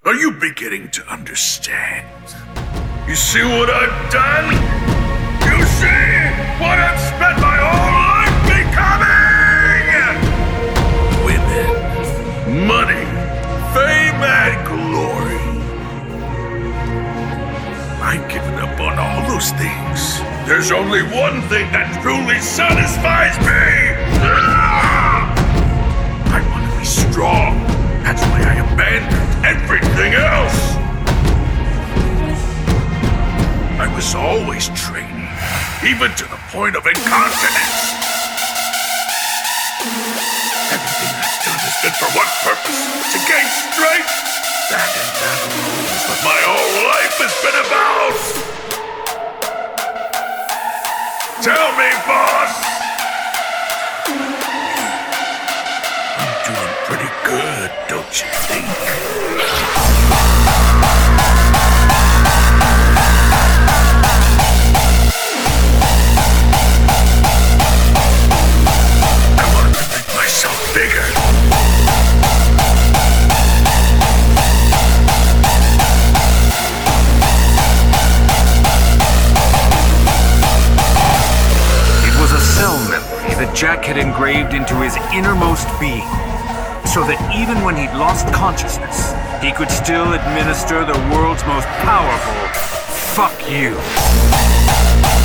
Are you beginning to understand? You see what I've done? You see what I've spent my whole life becoming? Women, money, fame, and glory. I've given up on all those things. There's only one thing that truly satisfies me! I want to be strong. That's why I abandoned everything else. I was always training, even to the point of incontinence. Everything I've done has been for one purpose, to gain strength. That and that alone is what my whole life has been about. Tell me, boss. I'm doing pretty good, don't you think? Bigger. It was a cell memory that Jack had engraved into his innermost being, so that even when he'd lost consciousness, he could still administer the world's most powerful fuck you.